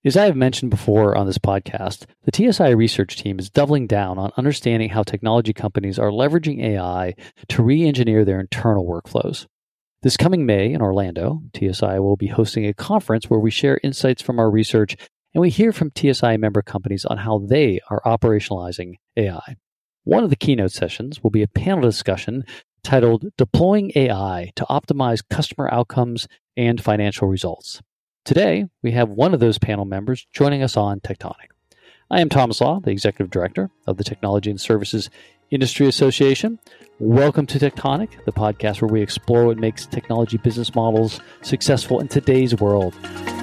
As I have mentioned before on this podcast, the TSI research team is doubling down on understanding how technology companies are leveraging AI to re-engineer their internal workflows. This coming May in Orlando, TSI will be hosting a conference where we share insights from our research and we hear from TSI member companies on how they are operationalizing AI. One of the keynote sessions will be a panel discussion titled Deploying AI to Optimize Customer Outcomes and Financial Results. Today, we have one of those panel members joining us on Tectonic. I am Thomas Law, the Executive Director of the Technology and Services Industry Association. Welcome to Tectonic, the podcast where we explore what makes technology business models successful in today's world.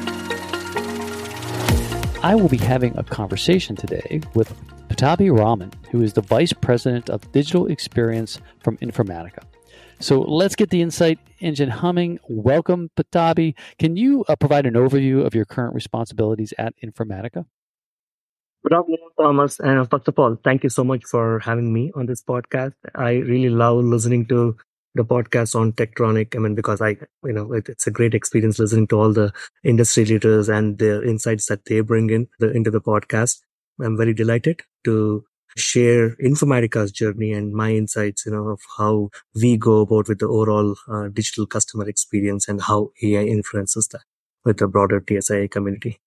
I will be having a conversation today with Pattabhi Raman, who is the Vice President of Digital Experience from Informatica. So let's get the insight engine humming. Welcome, Pattabhi. Can you provide an overview of your current responsibilities at Informatica? Good afternoon, Thomas. And first of all, thank you so much for having me on this podcast. I really love listening to the podcast on Tectonic. Because it's a great experience listening to all the industry leaders and their insights that they bring into the podcast. I'm very delighted to share Informatica's journey and my insights, of how we go about with the overall digital customer experience and how AI influences that with the broader TSI community.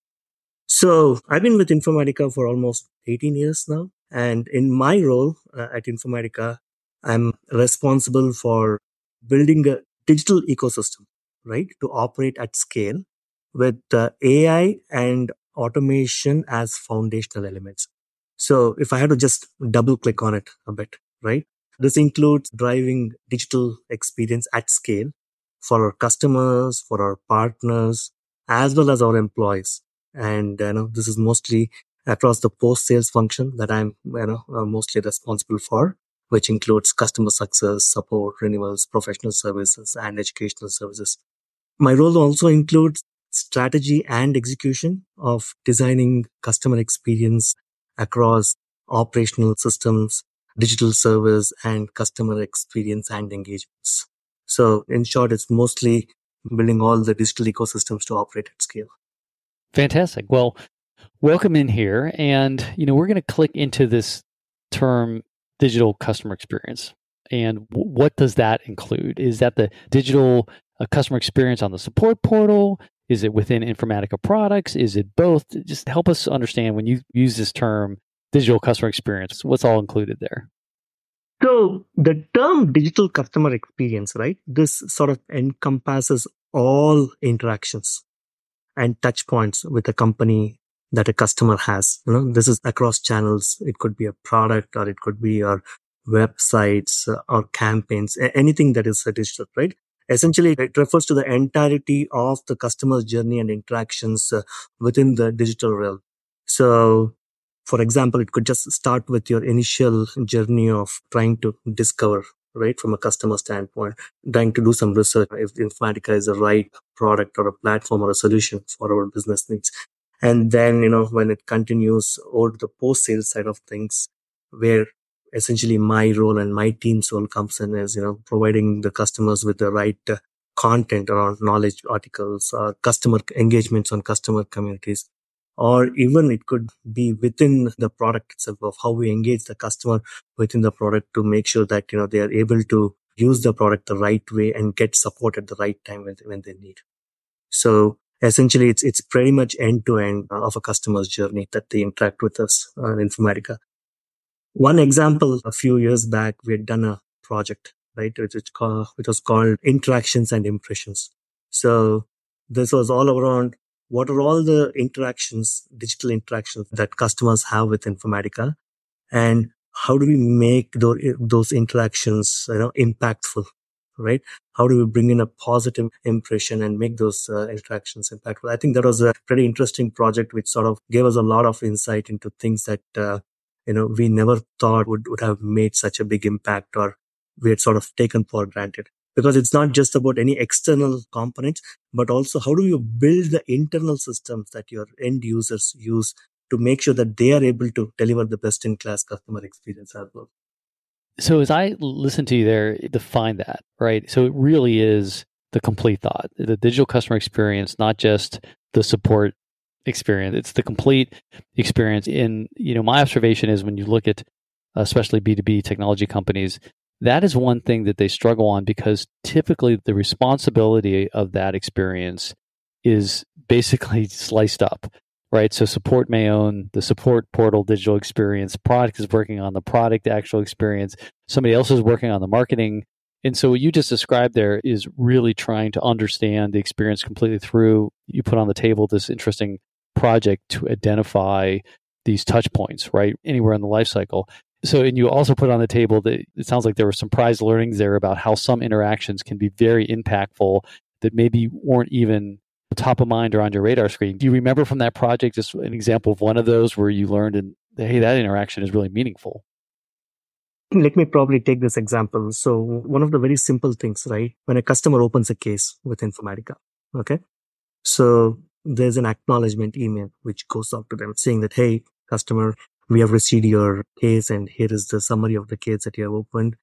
So I've been with Informatica for almost 18 years now. And in my role at Informatica, I'm responsible for building a digital ecosystem, right, to operate at scale with AI and automation as foundational elements. So if I had to just double click on it a bit, right, this includes driving digital experience at scale for our customers, for our partners, as well as our employees. And this is mostly across the post-sales function that I'm mostly responsible for, which includes customer success, support, renewals, professional services, and educational services. My role also includes strategy and execution of designing customer experience across operational systems, digital service, and customer experience and engagements. So in short, it's mostly building all the digital ecosystems to operate at scale. Fantastic. Well, welcome in here. And, we're going to click into this term digital customer experience. And what does that include? Is that the digital customer experience on the support portal? Is it within Informatica products? Is it both? Just help us understand when you use this term digital customer experience, what's all included there? So the term digital customer experience, right? This sort of encompasses all interactions and touch points with a company that a customer has. This is across channels. It could be a product or it could be your websites or campaigns, anything that is digital, right? Essentially, it refers to the entirety of the customer's journey and interactions within the digital realm. So, for example, it could just start with your initial journey of trying to discover, right, from a customer standpoint, trying to do some research if Informatica is the right product or a platform or a solution for our business needs. And then, when it continues over to the post-sales side of things, where essentially my role and my team's role comes in is, providing the customers with the right content around knowledge articles, customer engagements on customer communities, or even it could be within the product itself of how we engage the customer within the product to make sure that, they are able to use the product the right way and get support at the right time when they need. So essentially, it's pretty much end to end of a customer's journey that they interact with us in Informatica. One example, a few years back, we had done a project, right, which was called Interactions and Impressions. So this was all around what are all the interactions, digital interactions that customers have with Informatica, and how do we make those interactions, impactful, right? How do we bring in a positive impression and make those interactions impactful? I think that was a pretty interesting project, which sort of gave us a lot of insight into things that, we never thought would have made such a big impact, or we had sort of taken for granted. Because it's not just about any external components, but also how do you build the internal systems that your end users use to make sure that they are able to deliver the best-in-class customer experience as well. So as I listen to you there, define that, right? So it really is the complete thought, the digital customer experience, not just the support experience. It's the complete experience. In, my observation is when you look at especially B2B technology companies, that is one thing that they struggle on because typically the responsibility of that experience is basically sliced up, right? So support may own the support portal digital experience, product is working on the product actual experience, somebody else is working on the marketing. And so what you just described there is really trying to understand the experience completely through. You put on the table this interesting project to identify these touch points, right? Anywhere in the life cycle. So, and you also put on the table that it sounds like there were some prize learnings there about how some interactions can be very impactful that maybe weren't even top of mind or on your radar screen. Do you remember from that project just an example of one of those where you learned, and hey, that interaction is really meaningful? Let me probably take this example. So one of the very simple things, right? When a customer opens a case with Informatica, okay? So there's an acknowledgement email which goes out to them saying that, hey, customer, we have received your case and here is the summary of the case that you have opened.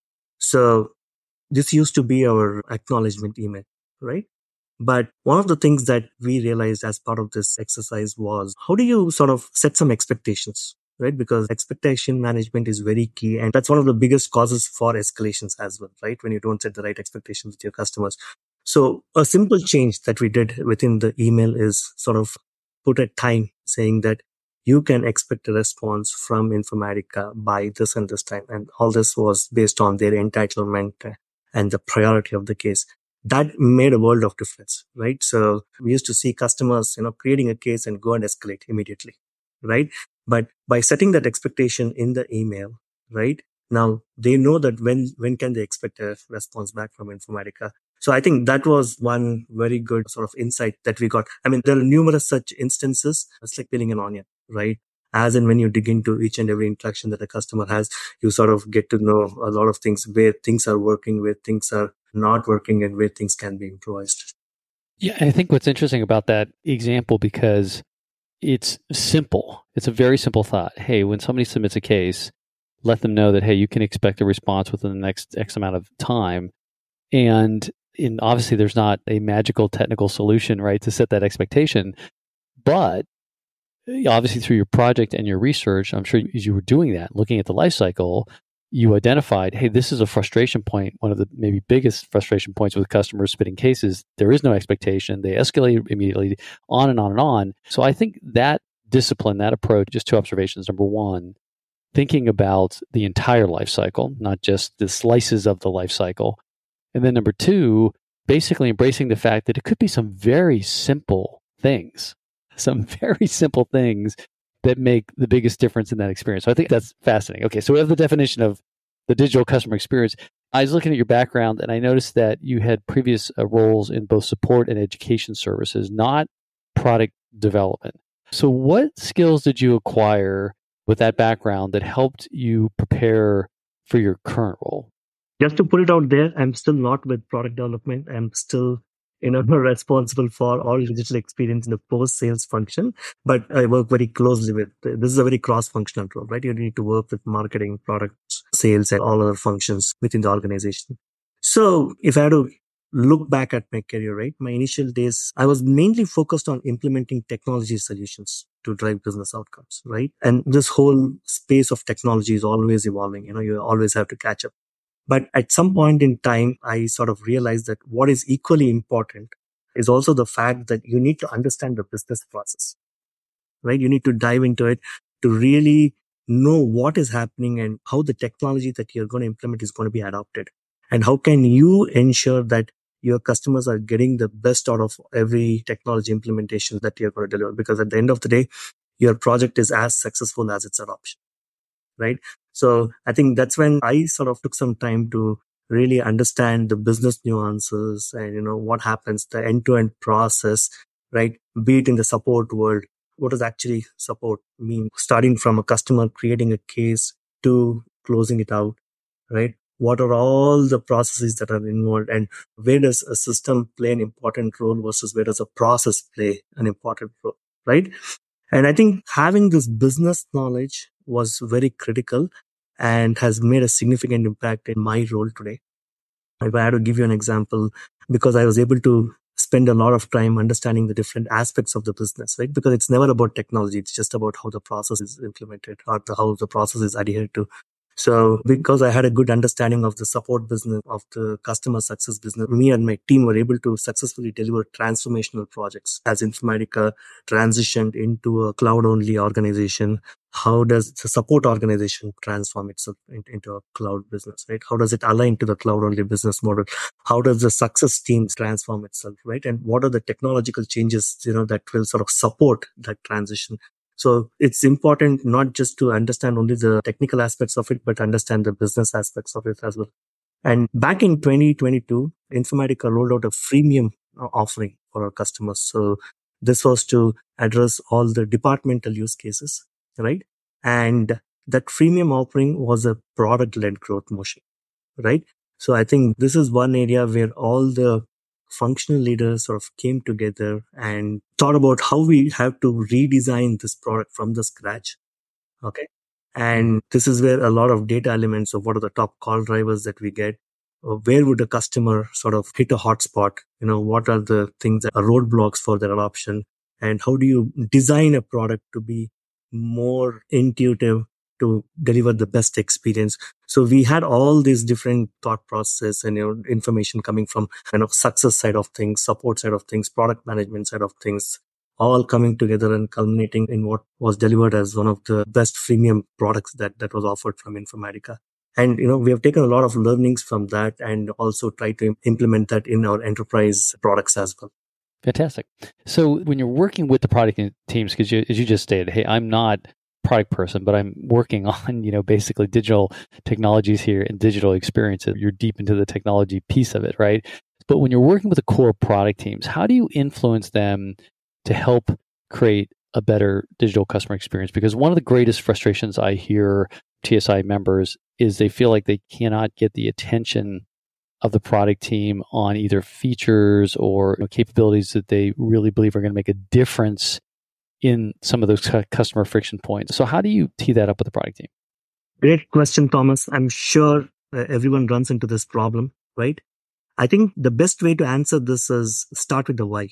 So this used to be our acknowledgement email, right? But one of the things that we realized as part of this exercise was how do you sort of set some expectations, right? Because expectation management is very key. And that's one of the biggest causes for escalations as well, right? When you don't set the right expectations with your customers. So a simple change that we did within the email is sort of put a time saying that you can expect a response from Informatica by this and this time. And all this was based on their entitlement and the priority of the case. That made a world of difference, right? So we used to see customers, creating a case and go and escalate immediately, right? But by setting that expectation in the email, right? Now they know that when can they expect a response back from Informatica. So I think that was one very good sort of insight that we got. I mean, there are numerous such instances. It's like peeling an onion, right? As and when you dig into each and every interaction that a customer has, you sort of get to know a lot of things, where things are working, where things are not working, and where things can be improvised. Yeah, I think what's interesting about that example, because it's simple. It's a very simple thought. Hey, when somebody submits a case, let them know that, hey, you can expect a response within the next X amount of time. And obviously there's not a magical technical solution, right, to set that expectation. But obviously through your project and your research, I'm sure as you were doing that, looking at the life cycle, you identified, hey, this is a frustration point. One of the maybe biggest frustration points with customers spitting cases, there is no expectation. They escalate immediately, on and on and on. So I think that discipline, that approach, just two observations. Number one, thinking about the entire life cycle, not just the slices of the life cycle. And then number two, basically embracing the fact that it could be some very simple things that make the biggest difference in that experience. So I think that's fascinating. Okay, so we have the definition of the digital customer experience. I was looking at your background and I noticed that you had previous roles in both support and education services, not product development. So what skills did you acquire with that background that helped you prepare for your current role? Just to put it out there, I'm still not with product development. I'm still responsible for all digital experience in the post-sales function, but I work very closely with, this is a very cross-functional role, right? You need to work with marketing, products, sales, and all other functions within the organization. So if I had to look back at my career, right, my initial days, I was mainly focused on implementing technology solutions to drive business outcomes, right? And this whole space of technology is always evolving. You always have to catch up. But at some point in time, I sort of realized that what is equally important is also the fact that you need to understand the business process, right? You need to dive into it to really know what is happening and how the technology that you're going to implement is going to be adopted. And how can you ensure that your customers are getting the best out of every technology implementation that you're going to deliver? Because at the end of the day, your project is as successful as its adoption, right? So I think that's when I sort of took some time to really understand the business nuances and, what happens, the end-to-end process, right? Be it in the support world, what does actually support mean? Starting from a customer creating a case to closing it out, right? What are all the processes that are involved, and where does a system play an important role versus where does a process play an important role, right? And I think having this business knowledge was very critical and has made a significant impact in my role today. If I had to give you an example, because I was able to spend a lot of time understanding the different aspects of the business, right? Because it's never about technology. It's just about how the process is implemented or how the process is adhered to. So because I had a good understanding of the support business, of the customer success business, me and my team were able to successfully deliver transformational projects as Informatica transitioned into a cloud-only organization. How does the support organization transform itself into a cloud business, right? How does it align to the cloud-only business model? How does the success teams transform itself, right? And what are the technological changes, that will sort of support that transition? So it's important not just to understand only the technical aspects of it, but understand the business aspects of it as well. And back in 2022, Informatica rolled out a freemium offering for our customers. So this was to address all the departmental use cases, right? And that freemium offering was a product-led growth motion, right? So I think this is one area where all the functional leaders sort of came together and thought about how we have to redesign this product from the scratch. Okay. And this is where a lot of data elements of what are the top call drivers that we get. Where would a customer sort of hit a hotspot? What are the things that are roadblocks for their adoption? And how do you design a product to be more intuitive to deliver the best experience? So we had all these different thought process and information coming from success side of things, support side of things, product management side of things, all coming together and culminating in what was delivered as one of the best freemium products that was offered from Informatica. And, we have taken a lot of learnings from that and also tried to implement that in our enterprise products as well. Fantastic. So when you're working with the product teams, because as you just stated, hey, I'm not a product person, but I'm working on, basically digital technologies here and digital experiences. You're deep into the technology piece of it, right? But when you're working with the core product teams, how do you influence them to help create a better digital customer experience? Because one of the greatest frustrations I hear TSI members is they feel like they cannot get the attention of the product team on either features or capabilities that they really believe are going to make a difference in some of those customer friction points. So how do you tee that up with the product team? Great question, Thomas. I'm sure everyone runs into this problem, right? I think the best way to answer this is start with the why.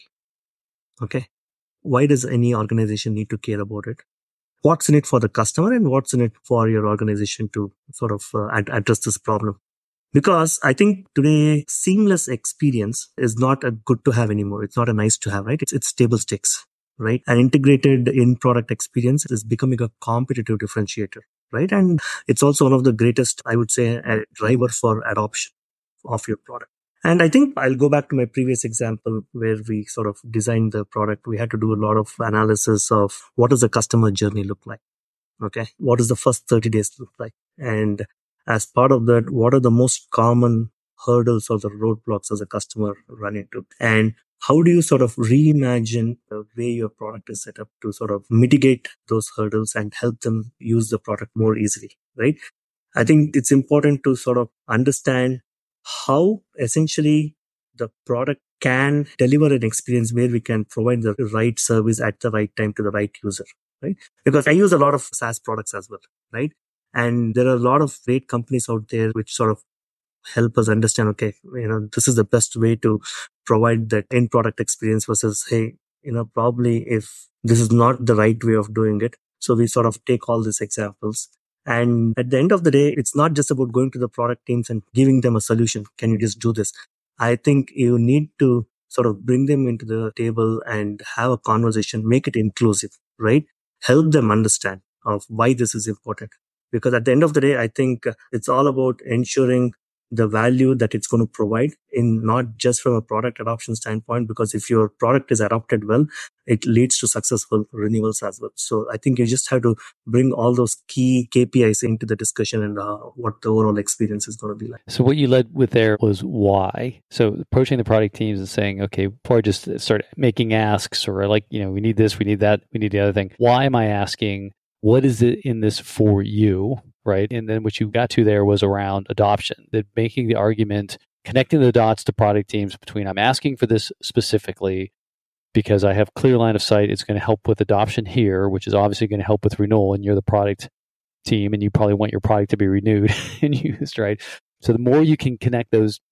Okay. Why does any organization need to care about it? What's in it for the customer and what's in it for your organization to sort of address this problem? Because I think today seamless experience is not a good to have anymore. It's not a nice to have, right? It's table stakes, right? An integrated in-product experience is becoming a competitive differentiator, right? And it's also one of the greatest, I would say, a driver for adoption of your product. And I think I'll go back to my previous example where we sort of designed the product. We had to do a lot of analysis of what does the customer journey look like? Okay. What does the first 30 days look like? And as part of that, what are the most common hurdles or the roadblocks as a customer run into? And how do you sort of reimagine the way your product is set up to sort of mitigate those hurdles and help them use the product more easily, right? I think it's important to sort of understand how essentially the product can deliver an experience where we can provide the right service at the right time to the right user, right? Because I use a lot of SaaS products as well, right? And there are a lot of great companies out there which sort of help us understand, okay, this is the best way to provide that end product experience versus, hey, probably if this is not the right way of doing it. So we sort of take all these examples. And at the end of the day, it's not just about going to the product teams and giving them a solution. Can you just do this? I think you need to sort of bring them into the table and have a conversation, make it inclusive, right? Help them understand of why this is important. Because at the end of the day, I think it's all about ensuring the value that it's going to provide in not just from a product adoption standpoint, because if your product is adopted well, it leads to successful renewals as well. So I think you just have to bring all those key KPIs into the discussion and what the overall experience is going to be like. So what you led with there was why. So approaching the product teams and saying, okay, before I just start making asks or we need this, we need that, we need the other thing. Why am I asking? What is it in this for you, right? And then what you got to there was around adoption, that making the argument, connecting the dots to product teams between I'm asking for this specifically because I have clear line of sight. It's going to help with adoption here, which is obviously going to help with renewal. And you're the product team and you probably want your product to be renewed and used, right? So the more you can connect those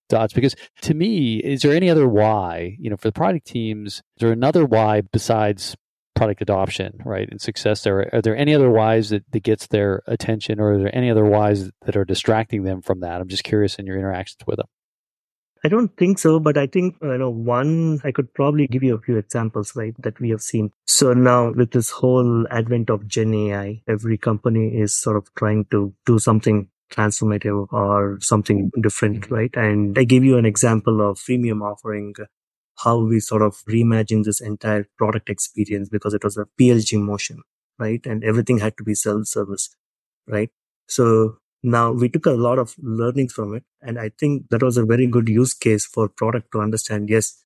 dots, because to me, is there any other why, for the product teams, is there another why besides product adoption, right, and success there? Are there any other whys that gets their attention, or are there any other whys that are distracting them from that? I'm just curious in your interactions with them. I don't think so, but I think, one, I could probably give you a few examples, right, that we have seen. So now with this whole advent of Gen AI, every company is sort of trying to do something transformative or something different, right? And I give you an example of freemium offering, how we sort of reimagined this entire product experience because it was a PLG motion, right? And everything had to be self-service, right? So now we took a lot of learnings from it. And I think that was a very good use case for product to understand, yes,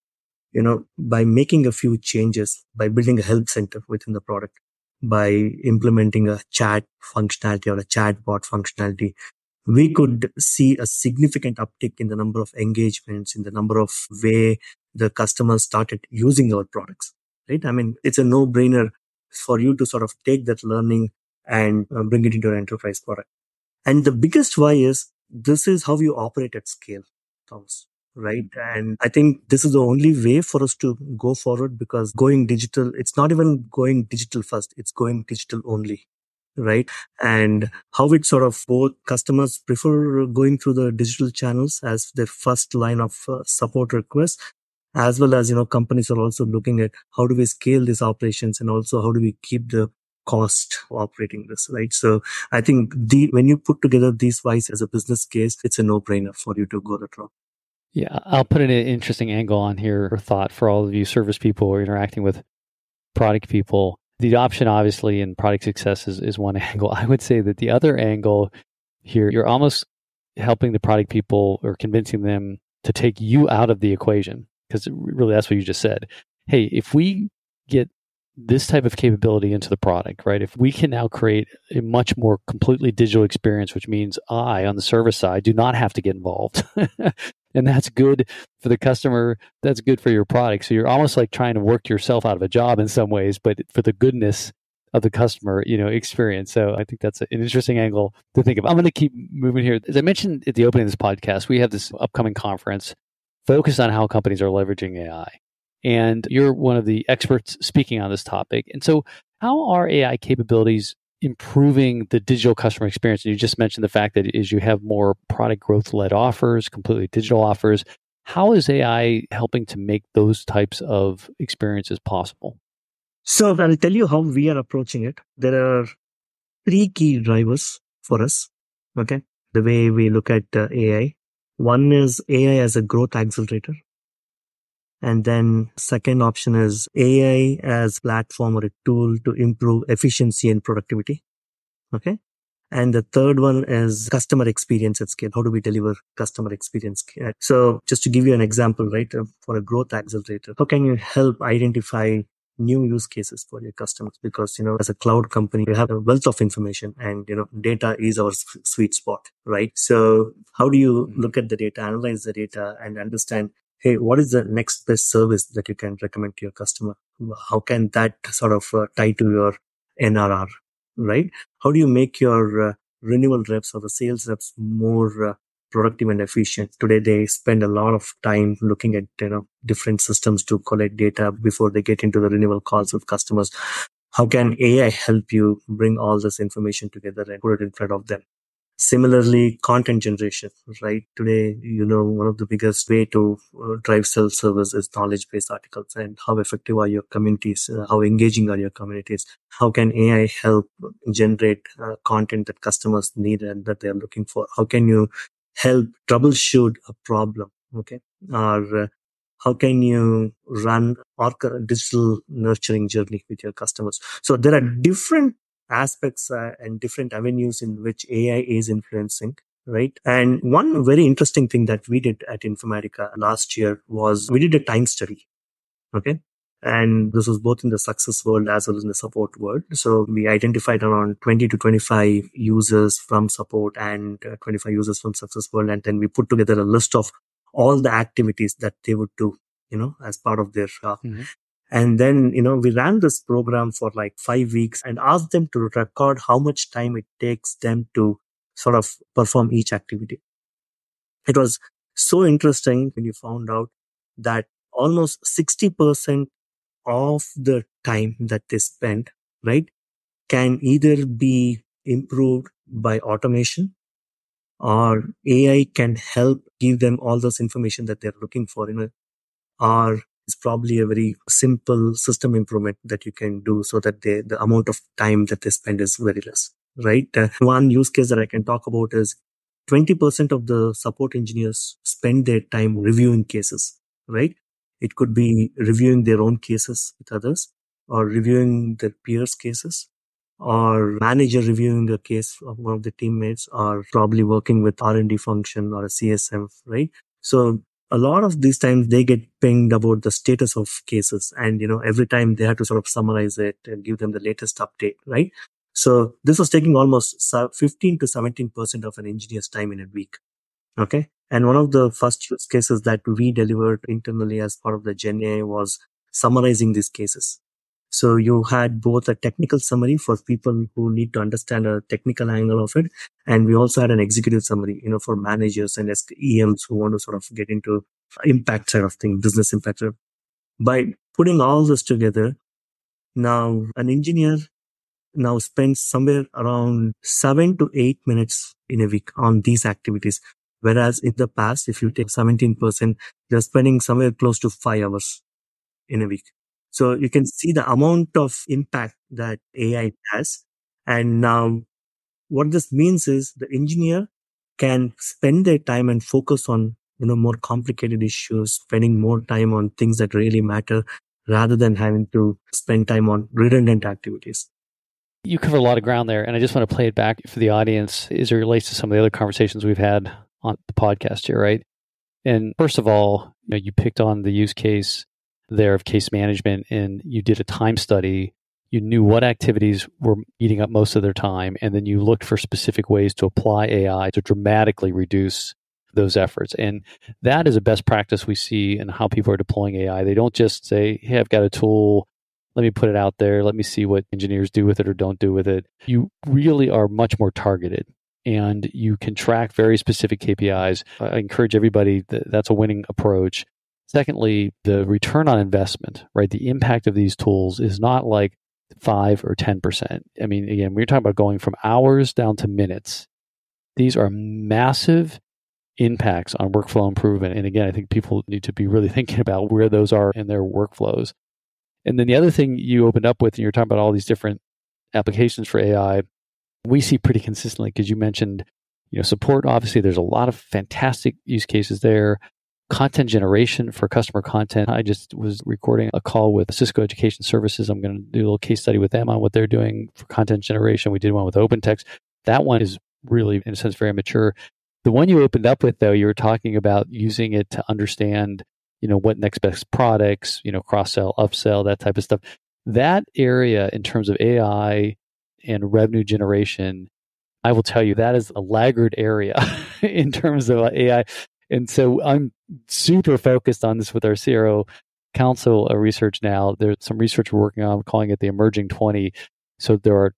by making a few changes, by building a help center within the product, by implementing a chat functionality or a chatbot functionality, we could see a significant uptick in the number of engagements, in the number of way the customers started using our products, right? I mean, it's a no-brainer for you to sort of take that learning and bring it into an enterprise product. And the biggest why is this is how you operate at scale, Thomas, right? And I think this is the only way for us to go forward, because going digital, it's not even going digital first, it's going digital only, right? And how it sort of both customers prefer going through the digital channels as their first line of support requests, as well as, companies are also looking at how do we scale these operations and also how do we keep the cost of operating this, right? So I think when you put together these whys as a business case, it's a no-brainer for you to go that route. Yeah, I'll put an interesting angle on here, or thought for all of you service people or interacting with product people. The adoption, obviously, and product success is one angle. I would say that the other angle here, you're almost helping the product people or convincing them to take you out of the equation, because really that's what you just said. Hey, if we get this type of capability into the product, right? If we can now create a much more completely digital experience, which means I, on the service side, do not have to get involved. And that's good for the customer. That's good for your product. So you're almost like trying to work yourself out of a job in some ways, but for the goodness of the customer, experience. So I think that's an interesting angle to think of. I'm going to keep moving here. As I mentioned at the opening of this podcast, we have this upcoming conference focused on how companies are leveraging AI. And you're one of the experts speaking on this topic. And so how are AI capabilities improving the digital customer experience? And you just mentioned the fact that as you have more product growth-led offers, completely digital offers, how is AI helping to make those types of experiences possible? So I'll tell you how we are approaching it. There are 3 key drivers for us, okay? The way we look at AI. One is AI as a growth accelerator. And then second option is AI as platform or a tool to improve efficiency and productivity. Okay. And the third one is customer experience at scale. How do we deliver customer experience? So just to give you an example, right, for a growth accelerator, how can you help identify new use cases for your customers? Because, as a cloud company, we have a wealth of information and, data is our sweet spot, right? So how do you look at the data, analyze the data and understand, hey, what is the next best service that you can recommend to your customer? How can that sort of tie to your NRR, right? How do you make your renewal reps or the sales reps more productive and efficient? Today, they spend a lot of time looking at, different systems to collect data before they get into the renewal calls with customers. How can AI help you bring all this information together and put it in front of them? Similarly, content generation, right? Today, one of the biggest way to drive self-service is knowledge-based articles. And how effective are your communities? How engaging are your communities? How can AI help generate content that customers need and that they're looking for? How can you help troubleshoot a problem? Okay. Or how can you run a digital nurturing journey with your customers? So there are different aspects and different avenues in which AI is influencing, right? And one very interesting thing that we did at Informatica last year was we did a time study, okay? And this was both in the success world as well as in the support world. So we identified around 20 to 25 users from support and 25 users from success world. And then we put together a list of all the activities that they would do, as part of their And then, we ran this program for like 5 weeks and asked them to record how much time it takes them to sort of perform each activity. It was so interesting when you found out that almost 60% of the time that they spend, right, can either be improved by automation, or AI can help give them all those information that they're looking for, or it's probably a very simple system improvement that you can do so that the amount of time that they spend is very less, right? One use case that I can talk about is 20% of the support engineers spend their time reviewing cases, right? It could be reviewing their own cases with others, or reviewing their peers' cases, or manager reviewing a case of one of the teammates, or probably working with R&D function or a CSM, right? So a lot of these times they get pinged about the status of cases, and every time they have to sort of summarize it and give them the latest update, right? So this was taking almost 15 to 17% of an engineer's time in a week. Okay. And one of the first use cases that we delivered internally as part of the Gen AI was summarizing these cases. So you had both a technical summary for people who need to understand a technical angle of it, and we also had an executive summary, for managers and EMs who want to sort of get into impact side of things, business impact. By putting all this together, now an engineer now spends somewhere around 7 to 8 minutes in a week on these activities. Whereas in the past, if you take 17%, they're spending somewhere close to 5 hours in a week. So you can see the amount of impact that AI has. And now what this means is the engineer can spend their time and focus on, more complicated issues, spending more time on things that really matter rather than having to spend time on redundant activities. You cover a lot of ground there, and I just want to play it back for the audience as it relates to some of the other conversations we've had on the podcast here, right? And first of all, you picked on the use case there of case management, and you did a time study. You knew what activities were eating up most of their time, and then you looked for specific ways to apply AI to dramatically reduce those efforts. And that is a best practice we see in how people are deploying AI. They don't just say, hey, I've got a tool, let me put it out there, let me see what engineers do with it or don't do with it. You really are much more targeted, and you can track very specific KPIs. I encourage everybody that's a winning approach. Secondly, the return on investment, right? The impact of these tools is not like 5 or 10%. I mean, again, we're talking about going from hours down to minutes. These are massive impacts on workflow improvement. And again, I think people need to be really thinking about where those are in their workflows. And then the other thing you opened up with, and you're talking about all these different applications for AI, we see pretty consistently, because you mentioned, support. Obviously, there's a lot of fantastic use cases there. Content generation for customer content. I just was recording a call with Cisco Education Services. I'm going to do a little case study with them on what they're doing for content generation. We did one with OpenText. That one is really, in a sense, very mature. The one you opened up with, though, you were talking about using it to understand, what next best products, cross-sell, upsell, that type of stuff. That area in terms of AI and revenue generation, I will tell you, that is a laggard area in terms of AI. And so I'm super focused on this with our CRO Council research now. There's some research we're working on, calling it the Emerging 20. So there are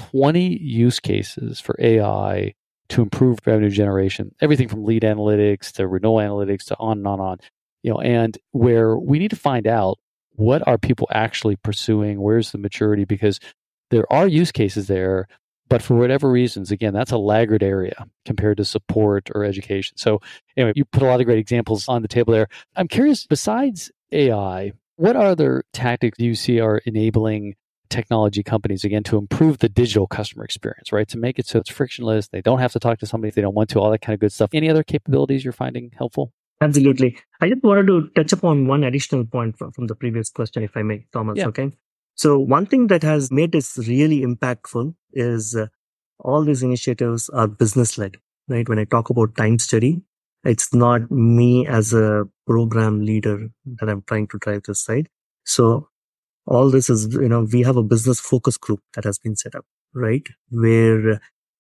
20 use cases for AI to improve revenue generation, everything from lead analytics to renewal analytics to on and on and on. And where we need to find out, what are people actually pursuing? Where's the maturity? Because there are use cases there, but for whatever reasons, again, that's a laggard area compared to support or education. So anyway, you put a lot of great examples on the table there. I'm curious, besides AI, what other tactics do you see are enabling technology companies, again, to improve the digital customer experience, right? To make it so it's frictionless. They don't have to talk to somebody if they don't want to, all that kind of good stuff. Any other capabilities you're finding helpful? Absolutely. I just wanted to touch upon one additional point from the previous question, if I may, Thomas. Yeah. Okay. So one thing that has made this really impactful is all these initiatives are business-led, right? When I talk about time study, it's not me as a program leader that I'm trying to drive this side. So all this is, we have a business focus group that has been set up, right? Where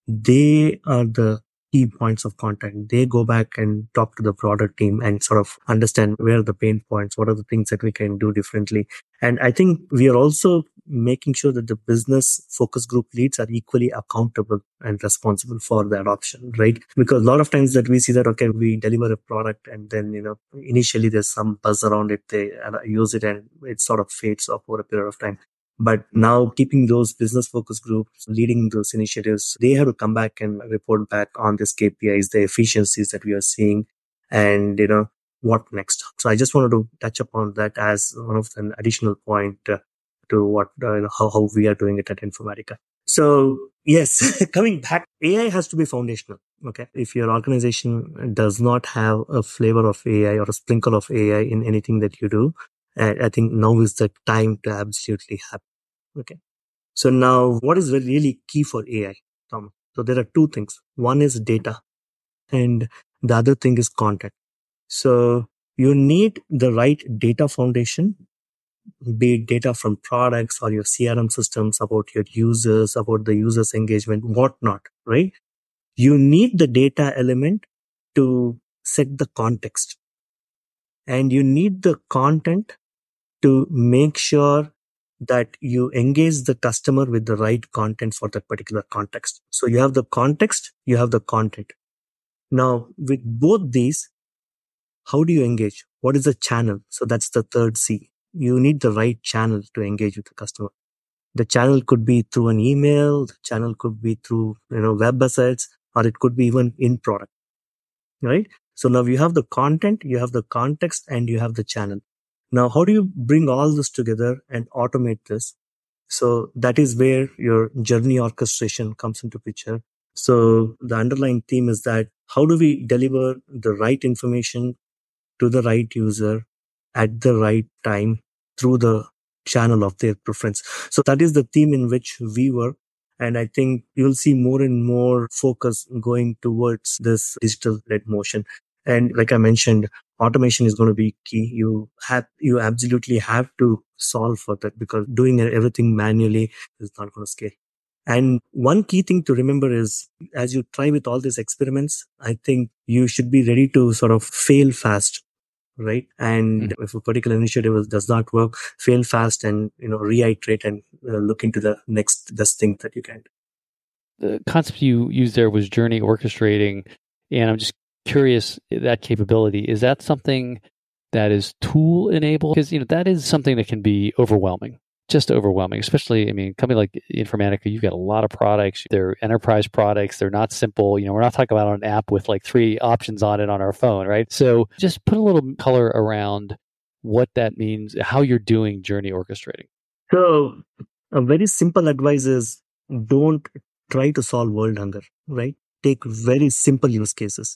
they are the key points of contact. They go back and talk to the product team and sort of understand where are the pain points, what are the things that we can do differently. And I think we are also making sure that the business focus group leads are equally accountable and responsible for the adoption, right? Because a lot of times that we see that, okay, we deliver a product and then, initially there's some buzz around it, they use it and it sort of fades off over a period of time. But now keeping those business focus groups leading those initiatives, they have to come back and report back on these KPIs, the efficiencies that we are seeing, and, what next. So I just wanted to touch upon that as one of an additional point to what, how we are doing it at Informatica. So yes, coming back, AI has to be foundational. Okay. If your organization does not have a flavor of AI or a sprinkle of AI in anything that you do, I think now is the time to absolutely have. Okay. So now what is really key for AI, Tom? So there are two things. One is data and the other thing is content. So you need the right data foundation, be it data from products or your CRM systems, about your users, about the users' engagement, whatnot, right? You need the data element to set the context. And you need the content to make sure that you engage the customer with the right content for that particular context. So you have the context, you have the content. Now, with both these, how do you engage? What is the channel? So that's the third C. You need the right channel to engage with the customer. The channel could be through an email, the channel could be through, web assets, or it could be even in product, right? So now you have the content, you have the context, and you have the channel. Now, how do you bring all this together and automate this? So that is where your journey orchestration comes into picture. So the underlying theme is that how do we deliver the right information to the right user at the right time through the channel of their preference. So that is the theme in which we work. And I think you'll see more and more focus going towards this digital led motion. And like I mentioned, automation is going to be key. You absolutely have to solve for that, because doing everything manually is not going to scale. And one key thing to remember is, as you try with all these experiments, I think you should be ready to sort of fail fast, right? And if a particular initiative does not work, fail fast and, reiterate and look into the next best thing that you can. The concept you used there was journey orchestrating. And I'm just curious, that capability, is that something that is tool enabled? Because, that is something that can be overwhelming. Just overwhelming, especially, company like Informatica, you've got a lot of products. They're enterprise products. They're not simple. We're not talking about an app with like 3 options on it on our phone, right? So just put a little color around what that means, how you're doing journey orchestrating. So a very simple advice is, don't try to solve world hunger, right? Take very simple use cases.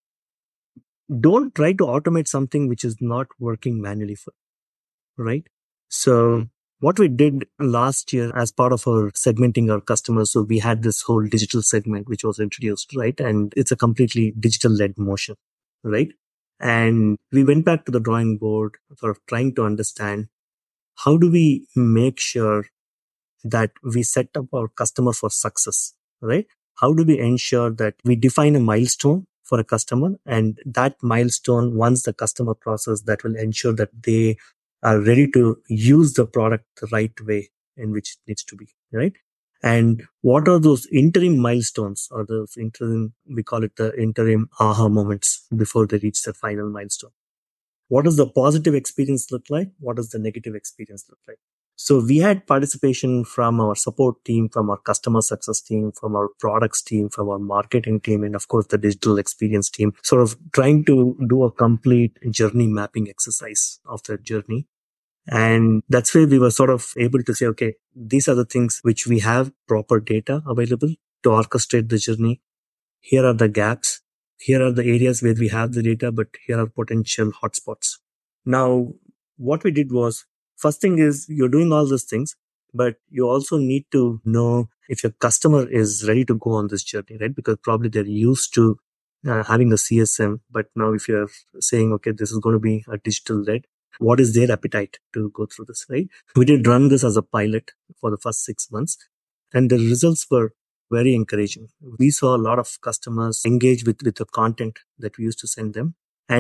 Don't try to automate something which is not working manually for, right? So what we did last year as part of our segmenting our customers, so we had this whole digital segment which was introduced, right? And it's a completely digital led motion, right? And we went back to the drawing board, sort of trying to understand, how do we make sure that we set up our customer for success, right? How do we ensure that we define a milestone for a customer, and that milestone, once the customer process, that will ensure that they are ready to use the product the right way in which it needs to be, right? And what are those interim milestones, or those interim, we call it the interim aha moments before they reach the final milestone? What does the positive experience look like? What does the negative experience look like? So we had participation from our support team, from our customer success team, from our products team, from our marketing team, and of course the digital experience team, sort of trying to do a complete journey mapping exercise of the journey. And that's where we were sort of able to say, okay, these are the things which we have proper data available to orchestrate the journey. Here are the gaps. Here are the areas where we have the data, but here are potential hotspots. Now, what we did was, first thing is, you're doing all these things, but you also need to know if your customer is ready to go on this journey, right? Because probably they're used to having a CSM, but now if you're saying, okay, this is going to be a digital led, what is their appetite to go through this, right? We did run this as a pilot for the first 6 months, and the results were very encouraging. We saw a lot of customers engage with the content that we used to send them. And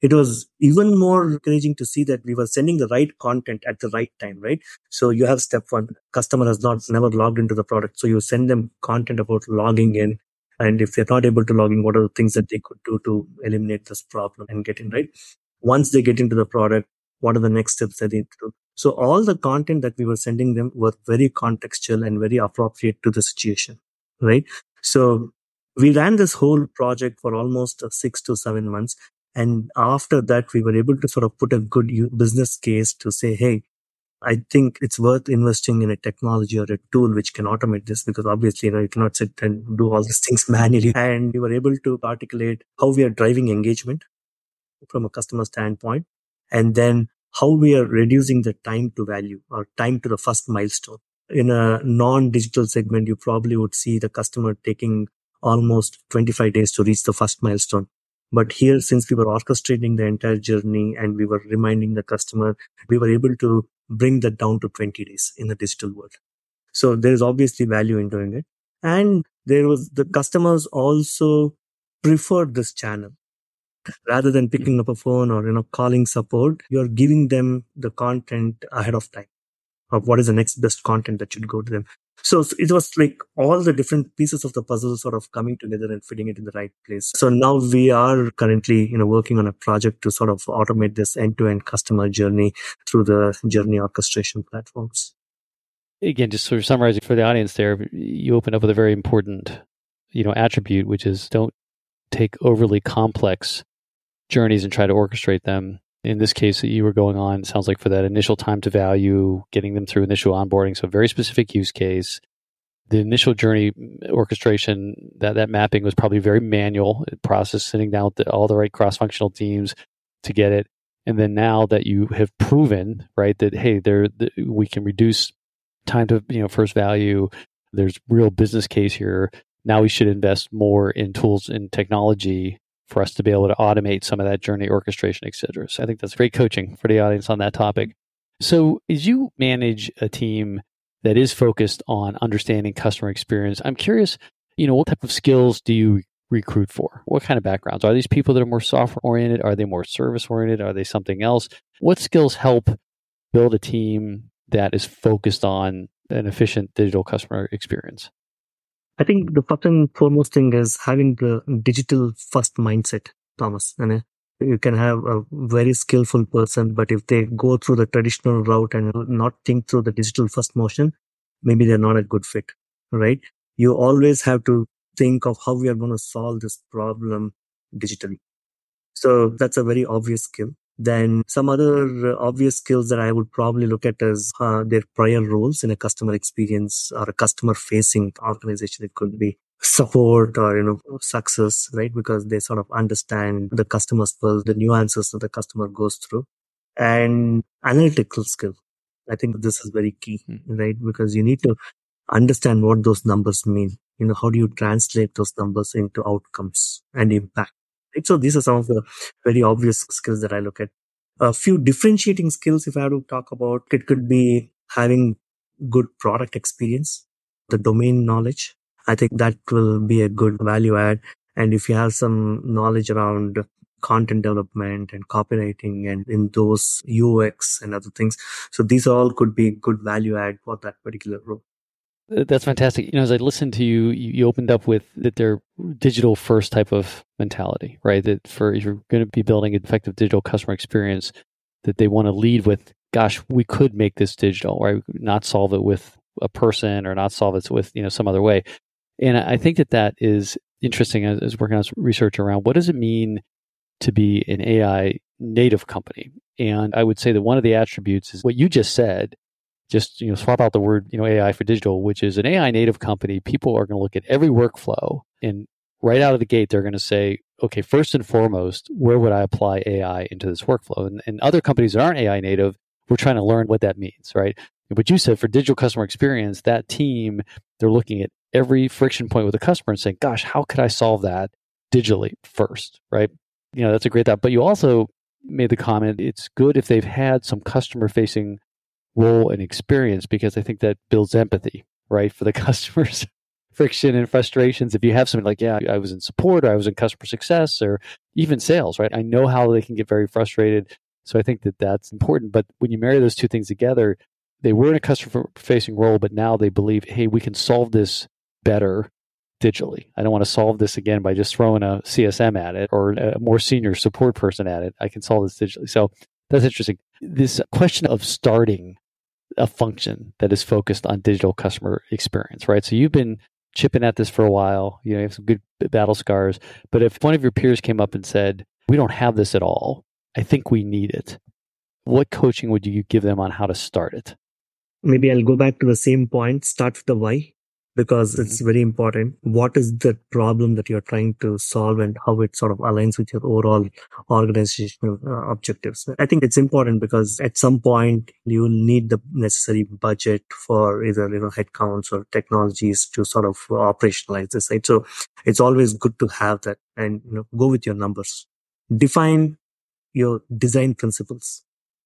it was even more encouraging to see that we were sending the right content at the right time, right? So you have step one, customer has never logged into the product. So you send them content about logging in. And if they're not able to log in, what are the things that they could do to eliminate this problem and get in, right? Once they get into the product, what are the next steps that they need to do? So all the content that we were sending them were very contextual and very appropriate to the situation, right? So we ran this whole project for almost 6 to 7 months. And after that, we were able to sort of put a good business case to say, hey, I think it's worth investing in a technology or a tool which can automate this, because obviously, you cannot sit and do all these things manually. And we were able to articulate how we are driving engagement from a customer standpoint, and then how we are reducing the time to value or time to the first milestone. In a non-digital segment, you probably would see the customer taking almost 25 days to reach the first milestone. But here, since we were orchestrating the entire journey and we were reminding the customer, we were able to bring that down to 20 days in the digital world. So there is obviously value in doing it. And the customers also preferred this channel. Rather than picking up a phone or, calling support, you're giving them the content ahead of time of what is the next best content that should go to them. So it was like all the different pieces of the puzzle sort of coming together and fitting it in the right place. So now we are currently, working on a project to sort of automate this end-to-end customer journey through the journey orchestration platforms. Again, just sort of summarizing for the audience there, you opened up with a very important, attribute, which is don't take overly complex journeys and try to orchestrate them. In this case that you were going on, it sounds like for that initial time to value, getting them through initial onboarding, so very specific use case. The initial journey orchestration, that mapping was probably very manual process, sitting down with all the right cross-functional teams to get it. And then now that you have proven, right, that, hey, we can reduce time to first value, there's real business case here. Now we should invest more in tools and technology for us to be able to automate some of that journey orchestration, et cetera. So I think that's great coaching for the audience on that topic. So as you manage a team that is focused on understanding customer experience, I'm curious, what type of skills do you recruit for? What kind of backgrounds? Are these people that are more software oriented? Are they more service oriented? Are they something else? What skills help build a team that is focused on an efficient digital customer experience? I think the first and foremost thing is having the digital first mindset, Thomas. And you can have a very skillful person, but if they go through the traditional route and not think through the digital first motion, maybe they're not a good fit, right? You always have to think of how we are going to solve this problem digitally. So that's a very obvious skill. Then some other obvious skills that I would probably look at as their prior roles in a customer experience or a customer facing organization. It could be support or, success, right? Because they sort of understand the customer's pulse, the nuances that the customer goes through, and analytical skill. I think this is very key, right? Because you need to understand what those numbers mean. How do you translate those numbers into outcomes and impact? Right? So these are some of the very obvious skills that I look at. A few differentiating skills, if I have to talk about, it could be having good product experience, the domain knowledge. I think that will be a good value add. And if you have some knowledge around content development and copywriting and in those UX and other things, so these all could be good value add for that particular role. That's fantastic. As I listened to you, you opened up with that they're digital first type of mentality, right? That if you're going to be building an effective digital customer experience, that they want to lead with, gosh, we could make this digital, right? Not solve it with a person or not solve it with, some other way. And I think that is interesting as working on some research around what does it mean to be an AI native company? And I would say that one of the attributes is what you just said. Just swap out the word AI for digital, which is an AI native company. People are going to look at every workflow, and right out of the gate, they're going to say, okay, first and foremost, where would I apply AI into this workflow? And other companies that aren't AI native, we're trying to learn what that means, right? But you said for digital customer experience, that team, they're looking at every friction point with the customer and saying, gosh, how could I solve that digitally first, right? That's a great thought. But you also made the comment, it's good if they've had some customer facing role and experience, because I think that builds empathy, right, for the customers friction and frustrations. If you have something like, yeah, I was in support or I was in customer success or even sales, right? I know how they can get very frustrated. So I think that that's important. But when you marry those two things together, they were in a customer facing role, but now they believe, hey, we can solve this better digitally. I don't want to solve this again by just throwing a CSM at it or a more senior support person at it. I can solve this digitally. So that's interesting. This question of starting a function that is focused on digital customer experience, right? So you've been chipping at this for a while. You have some good battle scars. But if one of your peers came up and said, we don't have this at all, I think we need it, what coaching would you give them on how to start it? Maybe I'll go back to the same point, start with the why, because it's very important. What is the problem that you're trying to solve and how it sort of aligns with your overall organizational objectives? I think it's important because at some point you will need the necessary budget for either, headcounts or technologies to sort of operationalize this, right? So it's always good to have that and, go with your numbers. Define your design principles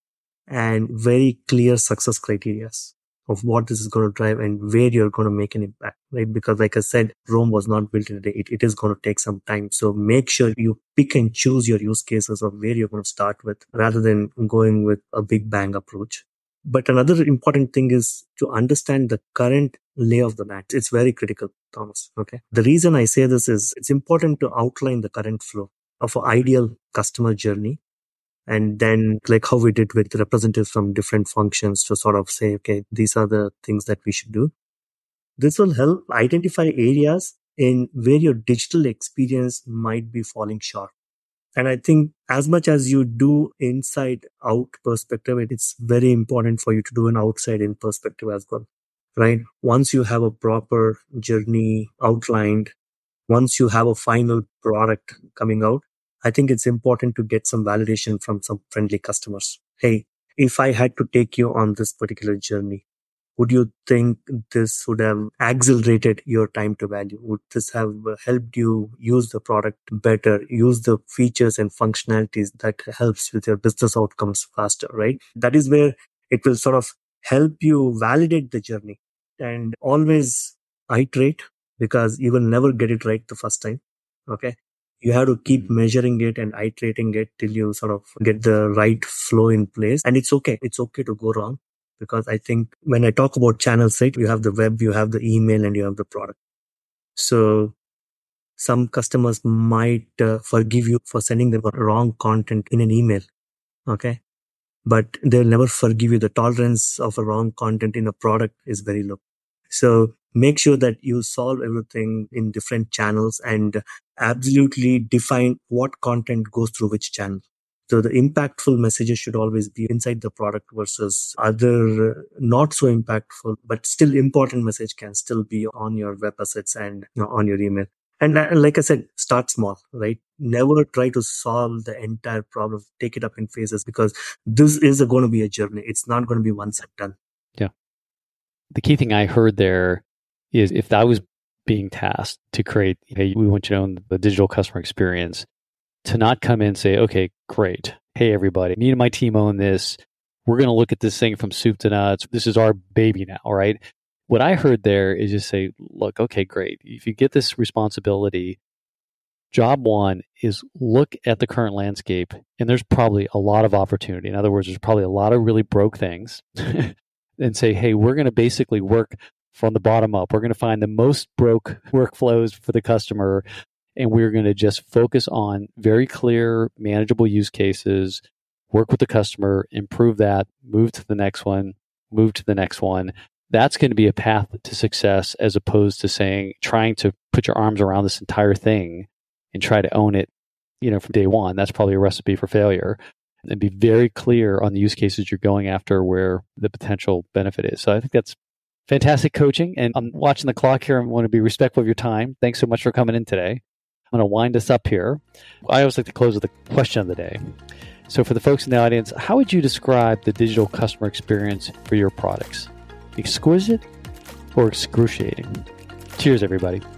and very clear success criteria of what this is going to drive and where you're going to make an impact, right? Because like I said, Rome was not built in a day. It is going to take some time. So make sure you pick and choose your use cases of where you're going to start with rather than going with a big bang approach. But another important thing is to understand the current lay of the land. It's very critical, Thomas. Okay. The reason I say this is it's important to outline the current flow of an ideal customer journey. And then like how we did with representatives from different functions to sort of say, okay, these are the things that we should do. This will help identify areas in where your digital experience might be falling short. And I think as much as you do inside out perspective, it's very important for you to do an outside in perspective as well, right? Once you have a proper journey outlined, once you have a final product coming out, I think it's important to get some validation from some friendly customers. Hey, if I had to take you on this particular journey, would you think this would have accelerated your time to value? Would this have helped you use the product better, use the features and functionalities that helps with your business outcomes faster, right? That is where it will sort of help you validate the journey and always iterate because you will never get it right the first time. Okay. You have to keep measuring it and iterating it till you sort of get the right flow in place. And it's okay. It's okay to go wrong because I think when I talk about channels, right, you have the web, you have the email, and you have the product. So some customers might forgive you for sending them wrong content in an email. Okay. But they'll never forgive you. The tolerance of a wrong content in a product is very low. So make sure that you solve everything in different channels and absolutely define what content goes through which channel. So the impactful messages should always be inside the product versus other not so impactful, but still important message can still be on your web assets and on your email. And like I said, start small, right? Never try to solve the entire problem. Take it up in phases because this is going to be a journey. It's not going to be once and done. Yeah. The key thing I heard there is if I was being tasked to create, hey, we want you to own the digital customer experience, to not come in and say, okay, great. Hey, everybody, me and my team own this. We're going to look at this thing from soup to nuts. This is our baby now, right? What I heard there is just say, look, okay, great. If you get this responsibility, job one is look at the current landscape, and there's probably a lot of opportunity. In other words, there's probably a lot of really broke things. And say, hey, we're going to basically work from the bottom up. We're going to find the most broke workflows for the customer, and we're going to just focus on very clear, manageable use cases, work with the customer, improve that, move to the next one, move to the next one. That's going to be a path to success as opposed to trying to put your arms around this entire thing and try to own it, from day one. That's probably a recipe for failure. And be very clear on the use cases you're going after where the potential benefit is. So I think that's fantastic coaching. And I'm watching the clock here. I want to be respectful of your time. Thanks so much for coming in today. I'm going to wind us up here. I always like to close with a question of the day. So for the folks in the audience, how would you describe the digital customer experience for your products? Exquisite or excruciating? Cheers, everybody.